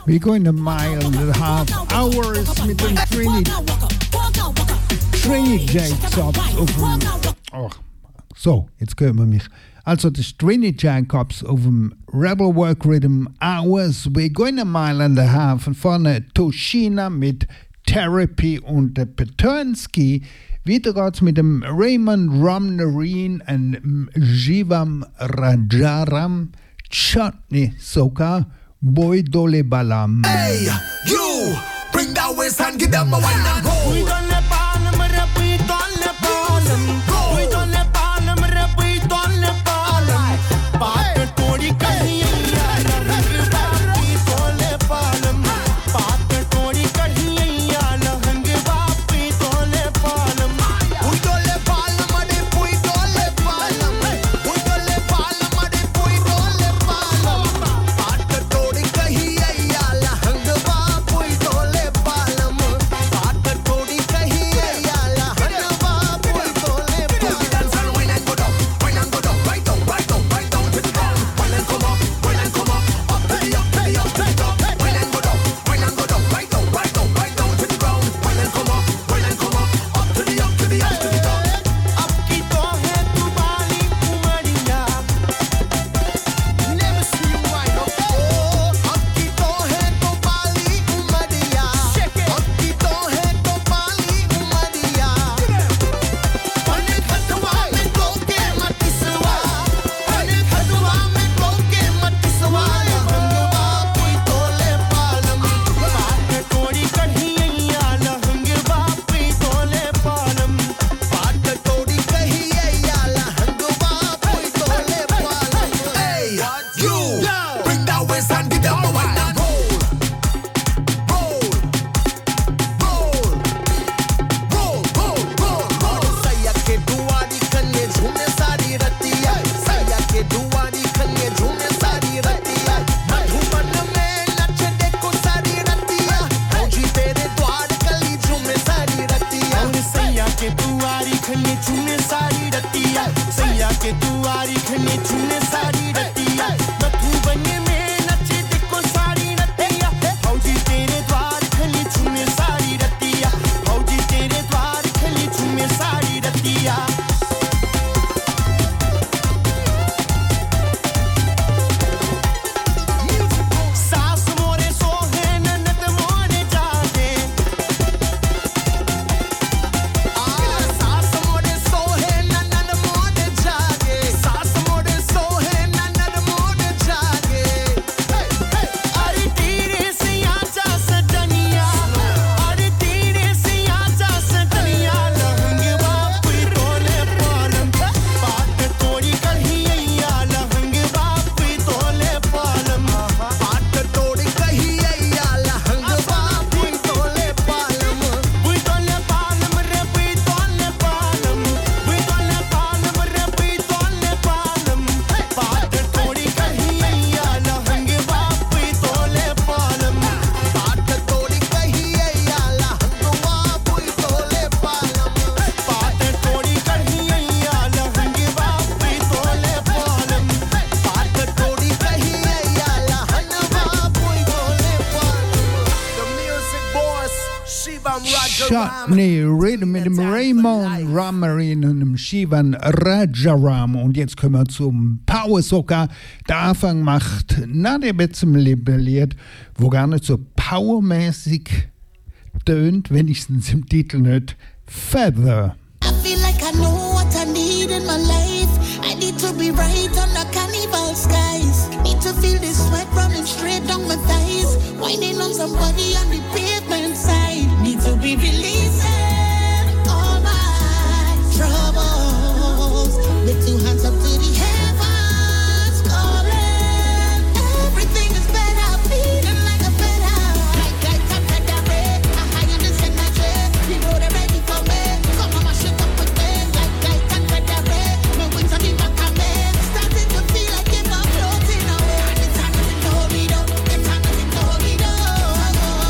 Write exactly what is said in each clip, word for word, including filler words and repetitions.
We're going a mile and a half hours mit dem Trinity Trinity Jacobs auf dem. Oh, so, jetzt hören wir mich. Also das Trinity Jacobs auf dem Rebel Work Rhythm Hours. We're going a mile and a half. Und vorne Toshina mit Therapy und der Peternsky. Weiter geht's mit dem Raymond Romnarine und Jivam Rajaram Chutney sogar. Boy Dole Balam. Hey, you! Bring that waist and give them a one and go. We don't let Balam rap, we don't let Balam. We don't let Balam rap, we don't let Balam. Baat thodi kahiye yaar, rang baap we don't let Balam. Baat thodi kahiye yaar, rang baap we don't let Balam. We don't let Balam, ade we don't let Balam. We don't let Balam, ade we don't let Balam. Chutney Rhythm mit dem Raymond Romnarine und dem Shivan Rajaram. Und jetzt kommen wir zum Power Soca. Der Anfang macht Nadia Betzem libelliert, wo gar nicht so powermäßig tönt, wenigstens im Titel nicht. Feather. I feel like I know what I need in my life. I need to be right under carnival skies. Need to feel the sweat running straight down my thighs. Winding on somebody on the pavement side. Need to be releasing all my troubles. With two hands up to the heavens calling. Everything is better, feeling like a better. Like I can't get that way. I'm high on this energy. You know they're ready for me. Come on, my shit up with me. Like I can't get that way. My wings on the back of me. Starting to feel like if I'm floating away. And it's time to hold me down. It's time to hold me down.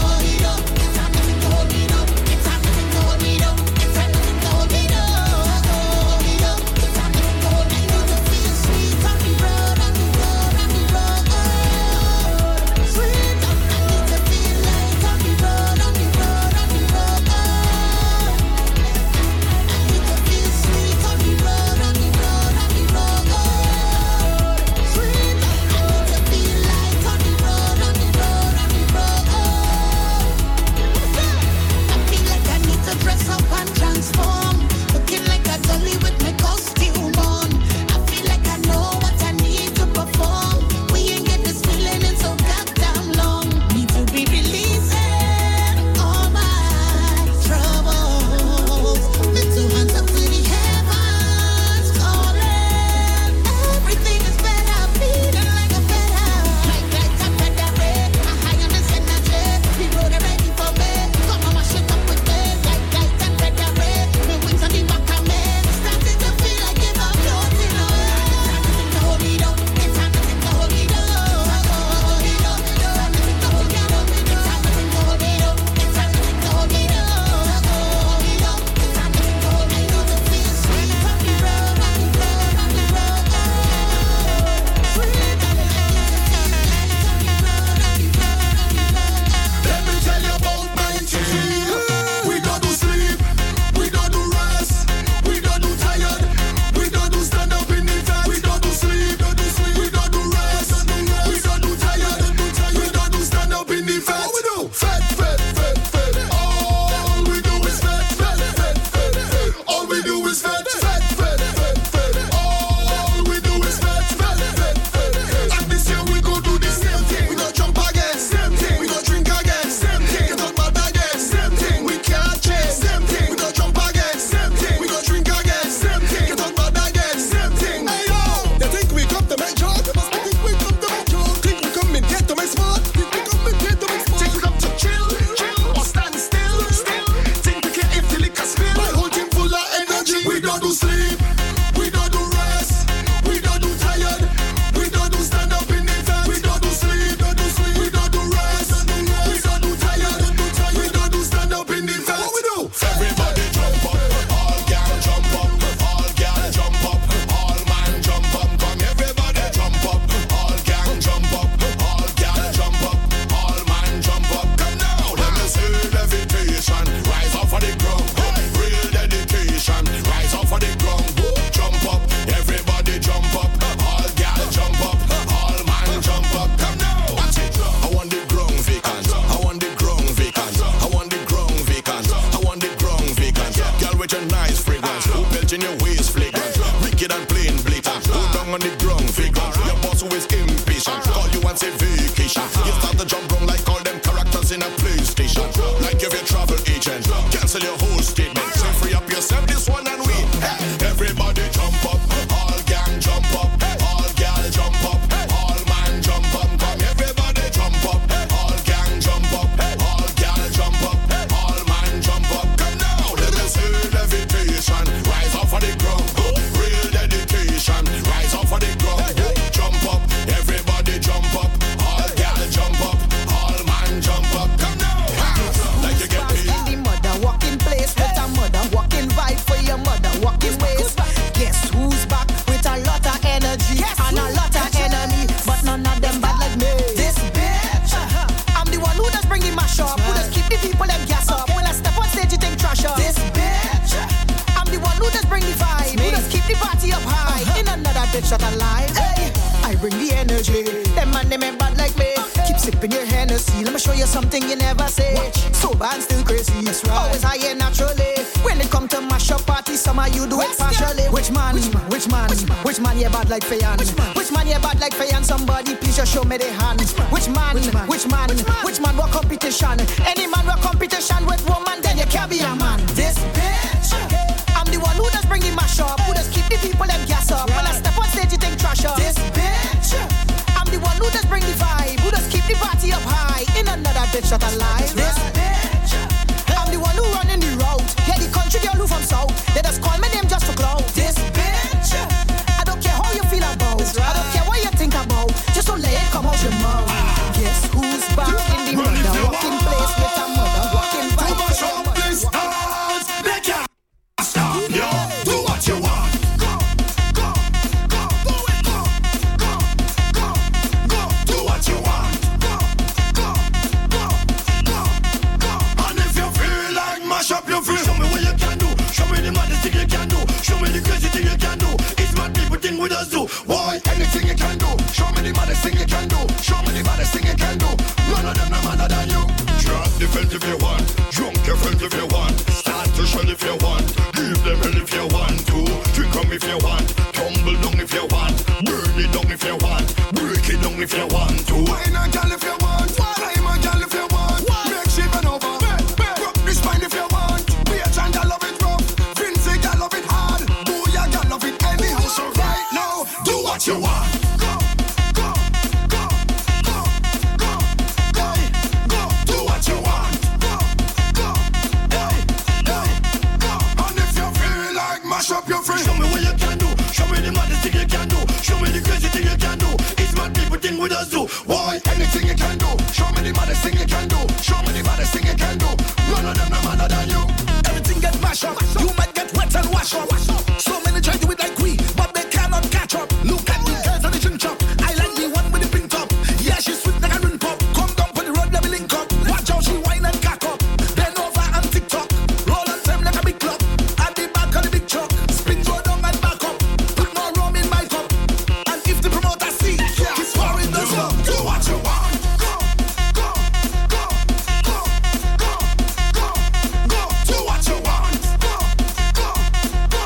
don't do sleep, we don't do rest, we don't do tired, we don't do stand up in the fence. We don't do sleep, don't do sleep, we don't do rest, we don't do tired, we don't do stand up in the fence. What we do? Everybody jump up, all gal jump up, all gal jump up, all man jump up, come everybody jump up, all gang jump up, all gal jump up, all man jump up. Come now, let me see levitation, rise off of the ground, real dedication, rise off of the ground, jump up, everybody jump up, all gal jump up, all man jump up. Come now, watch it. I want the ground vacant, I want the ground vacant, I want the ground vacant, I want the ground vacant. Girl with your nice fragrance, who belt in your waist flagrant, wicked and plain blatant, go down on the ground vagrant. Your boss who is impatient, call you and say vacation. You start to jump round like all them characters in a PlayStation. Like if you're travel agent, cancel your whole statement, say free up yourself this one and we. Everybody jump up, all gang jump up, all gal jump up, all man jump up, come everybody jump up, all gang jump up, all gal jump up, all man jump up. Come now, let me see levitation, rise off of the ground, real dedication, rise off of the ground, jump up, everybody jump up, all gal jump up, all man jump up. Come now, like you get paid. In the mother walking place with a mother walking vibe for your mother walking ways. Guess who's back with a lot of energy and a lot of enemy, but none of them bad like me. This bitch, I'm the one who does bring the mash up, who does keep the people them gas up. When I step on stage, you think trash up. This bitch, I'm the one who does bring the vibe, who does keep the party up high. In another bitch that alive, hey, I bring the energy. Them man them ain't bad like me. Keep sipping your Hennessy. Let me show you something you never say. Sober and still crazy. Always high and naturally. When it come to mash up party, some of you do it partially. Which man? Which man? Which man you bad like Fayan? Which man you bad like Fayan? Somebody please just show me the hand. Which man? Which man? Which man? What competition? Any man what competition with woman, then you can't be a man. This bitch, I'm the one who does bring the mash up, who does keep the people them gas up. When I step on stage, you think trash up. This bitch, I'm the one who does bring the vibe, who does keep the party up high. In another bitch that alive. This bitch, I'm the one who running the road. Yeah, the country girl who from south, they just call my name just for clout. This bitch, I don't care how you feel about, I don't care what you think about, just don't let it come out your mouth. Guess who's back in the mother walking place with a mother walking vibe. Too much of this dance, they can't stop. Yo, do what you want. Go, go, go, do it. Go, go, go, go, do what you want. Go, go, go, go, go. And if you feel like mash up your free, show me what you can do. Show me the maddest thing you can do. Show me the crazy thing you can do. It's mad people thing with us do. Why? Anything you can do. Show me the maddest thing you can do. Show me the maddest thing you can do. None of them no madder than you. Drop the felt if you want. Drunk your friend if you want. Start to shell if you want. Give them hell if you want to. Drink them if you want. Tumble down if you want. Burn it down if you want. Break it down if you want to. Wine a gal if you want. Climb a gal if you want. Make she bend over. Rock the spine if you want. Bitch and gal love it rough. Vincy gal love it hard. Booyah gal love it anyhow. So right now, do what you want. Go, go, go, go, go, go, go. Do what you want. Go, go, go, go, go. And if you feel like mash up your free, show me what you can do. Show me the maddest thing you can do. Show me the crazy thing you can do. It's mad people thing with us do. Why? Anything you can do. Show me the maddest thing you can do. Show me the maddest thing you can do. None of them no madder than you. Everything get mash up. You might get wet and wash up. So many try to do it like we, but they cannot catch up. Look at the girls on the chin chop. I like the one with the pink top. Yeah, she's sweet like a ring pop. Come down for the road, let me link up. Watch how she whine and cock up. Bend over and tick tock. Roll on time like a big clock. At the back of the big truck. Spin go down and back up. Put more rum in my cup. And if the promoter see, keep pouring the stuff. Do what you want. Go, go, go, go, go, go, go. Do what you want. Go, go, go.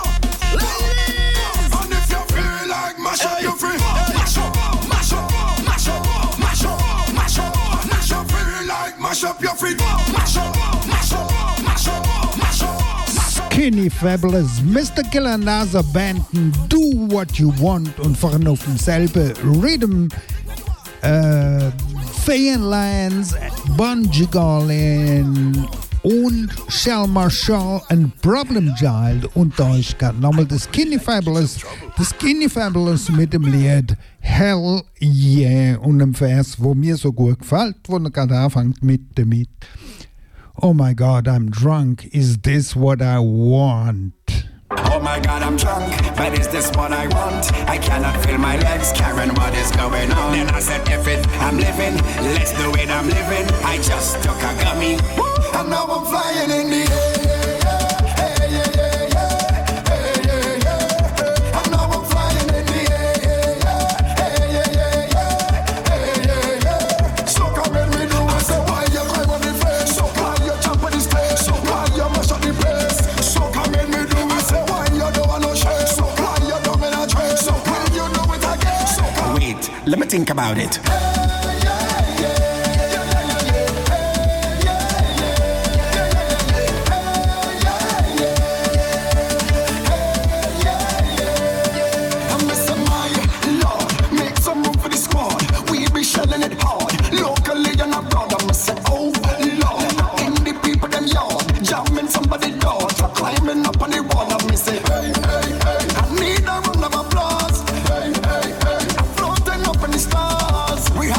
Ladies. And if you feel like mash up your free, mash up, mash up, mash up, mash up, mash up, mash up. Feel like mash up your free, mash up, mash up, mash up, mash up, mash up. Skinny Fabulous, Mister Killernaser Banden, Do What You Want und fahren auf demselben Rhythm. Äh, Fayan Lions, Bungie Garlin, und Shell Marshall und Problem Child und da ist gerade nochmal das Skinny Fabulous, das Skinny Fabulous mit dem Lied Hell Yeah und einem Vers, wo mir so gut gefällt, wo er gerade anfängt mit damit. Oh my God, I'm drunk, is this what I want? Oh my God, I'm drunk, but is this what I want? I cannot feel my legs, Karen, what is going on? Then I said, F it, I'm living, let's do it, I'm living. I just took a gummy, and now I'm flying in the air. Hey, yeah, yeah, yeah. Hey, yeah, yeah. And now I'm flying in the air. Hey, yeah, yeah, yeah. Hey, yeah, yeah. So come and me do it, say why you climb on the face? So why you jump on the stage? So why you mash up the place? So come and me do it, say why you don't want no shame? So why you don't mean a train? So why you do it again? So wait, let me think about it. We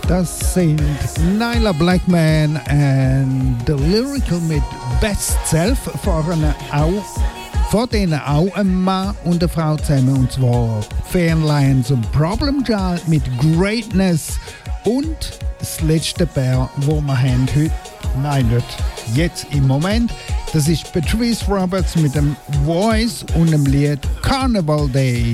Das sind Nyla Blackman und The Lyrical mit Best Self, vorne auch, vor denen auch ein Mann und eine Frau zusammen, und zwar Fernlines und Problem Child mit Greatness und das letzte Bär, wo wir haben heute, nein nicht jetzt im Moment, das ist Patrice Roberts mit dem Voice und dem Lied Carnival Day.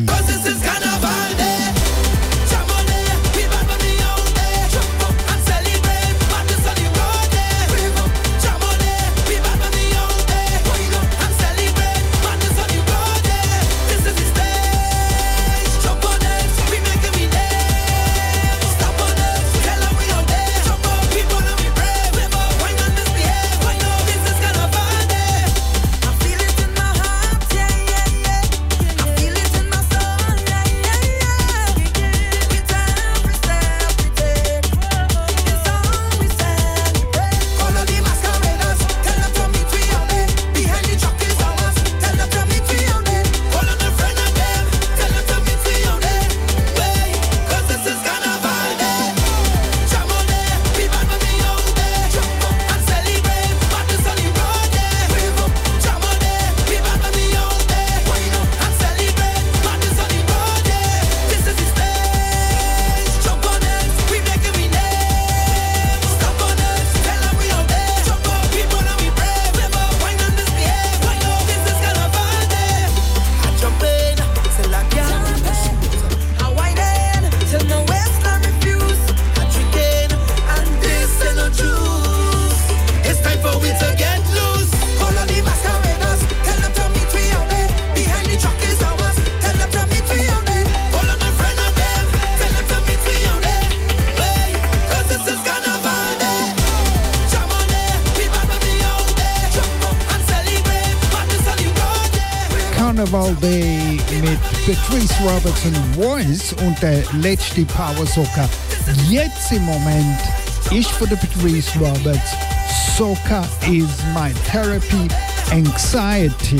Carnival Day mit Patrice Roberts und Voice und der letzte Power Soca jetzt im Moment ist von der Patrice Roberts Soca is my therapy, anxiety.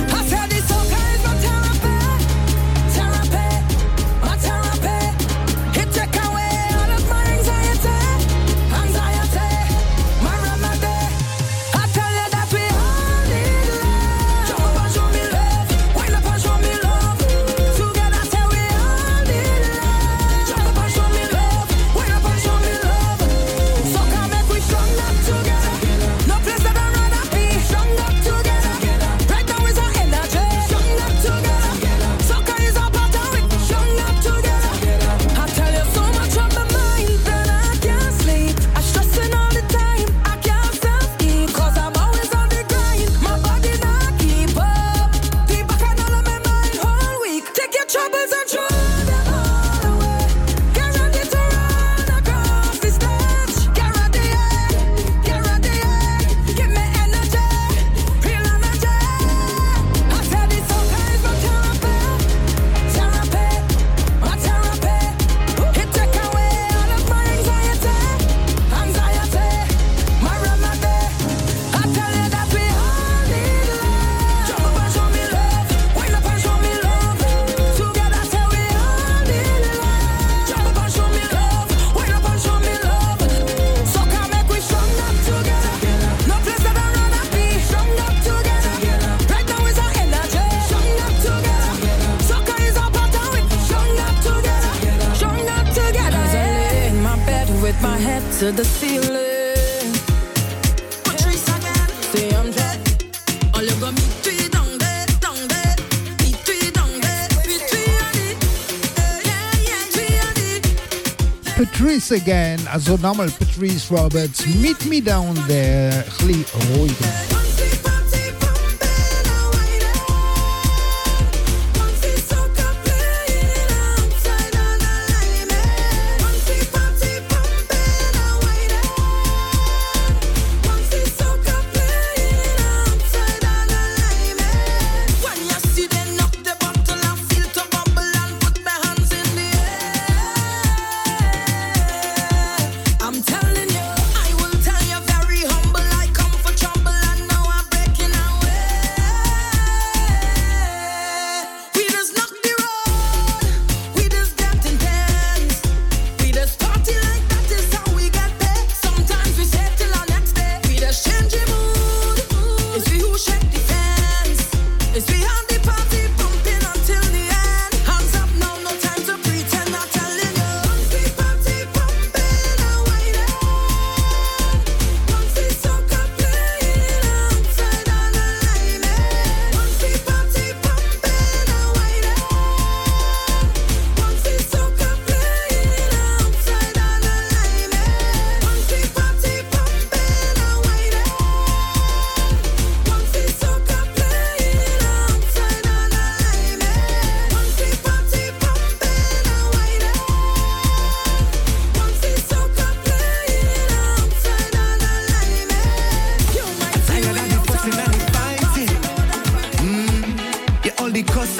To the ceiling. Patrice again. See I'm dead. All you got me three down there, down there. Me three down there. Me three on it. Yeah, yeah, three on it. Patrice again, also nochmal Patrice Roberts, Meet Me Down There, ein bisschen ruhiger. I'm telling you, I will tell you very humble. I come for trouble and no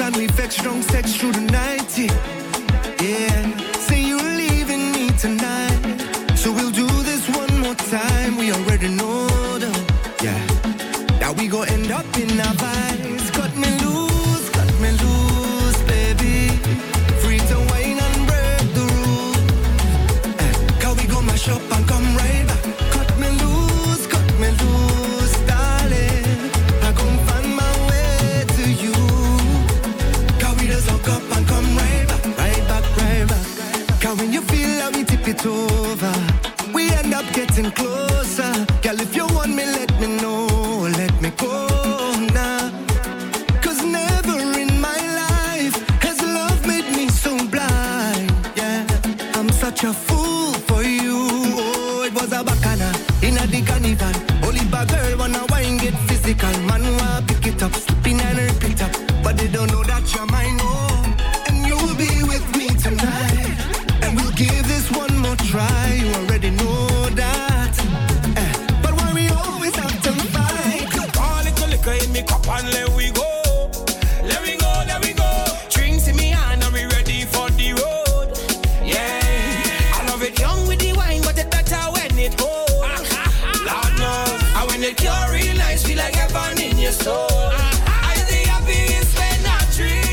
and we fetch strong sex through the night. Yeah, yeah. Say you're leaving me tonight, so we'll do this one more time. We already know that, yeah. Now we gon' end up in our vibes. Cut me loose, cut me loose, baby. Free to wine and break the rule. Eh, Cause we gon' mash up and come right back. Cut me loose, cut me loose, darling. I gon' find my way to you. Cause we just hook up and come right back, right back, right back. Cause when you feel like we tip it over, we end up getting closer. Girl, if you want me, let me know. Let me go now. Cause never in my life has love made me so blind. Yeah, I'm such a fool for you. Oh, it was a bacana in a the carnival. Only bad girl wanna wine, get physical. Man wanna pick it up, spin and repeat up. But they don't know that you're mine. Oh, and you'll be with me tonight. And we'll give this one more try. You already know that. Eh, but why we always have to fight? All little liquor in me cup and let we go. Let we go, let we go. Drinks in me hand and we ready for the road. Yeah, I love it young with the wine, but it better when it old. Lord knows, and when it cure real nice, feel like heaven in your soul. I the happiest when I drink.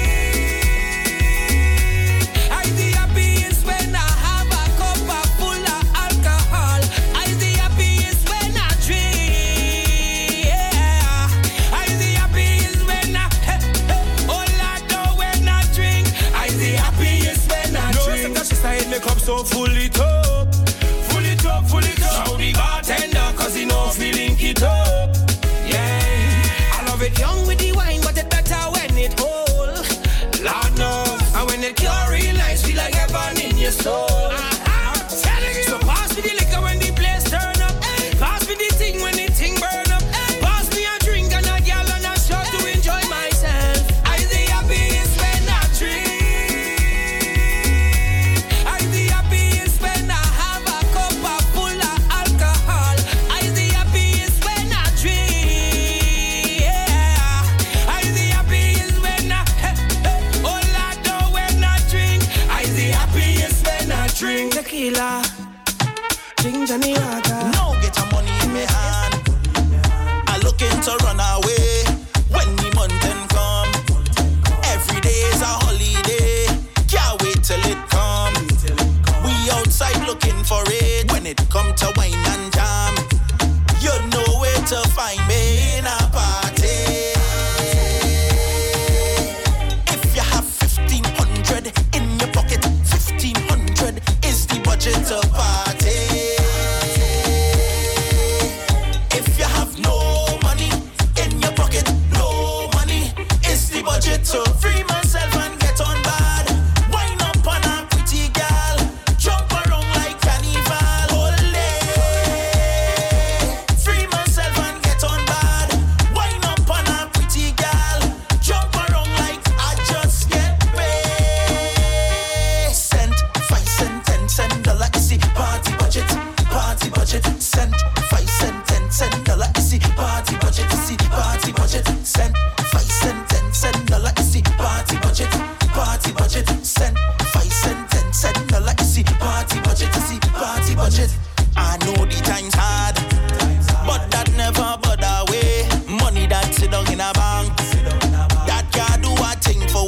I the happiest when I have a cup of full of alcohol. I the happiest when I drink. Yeah, I the happiest when I hey, hey, oh Lord, know when I drink. I the happiest when I no, drink. No, she's in the club so full it up, full it up, full it up. Shout the bartender 'cause he know feeling it up. Yeah, I love it young with the wine, but it better when it old. Lord knows, and when it cure real nice, feel like heaven in your soul. I'm telling you. So pass me the liquor when the place turn up. Pass me the thing when the thing burn up. Pass me a drink and a gal and a shot to enjoy myself. I the happiest when I drink. I the happiest when I have a cup of full of alcohol. I the happiest when I drink. Yeah, I the happiest when I hey, hey, oh Lord, know when I drink. I the happiest when I drink tequila, drink Johnny Walker. Now get your money in my hand. I looking to run away when the mountain come. Every day is a holiday. Can't wait till it come. We outside looking for it when it come to wine and jam. You know where to find me in a party. If you have fifteen hundred in your pocket, fifteen hundred is the budget to party. If you have no money in your pocket, no money is the budget to free.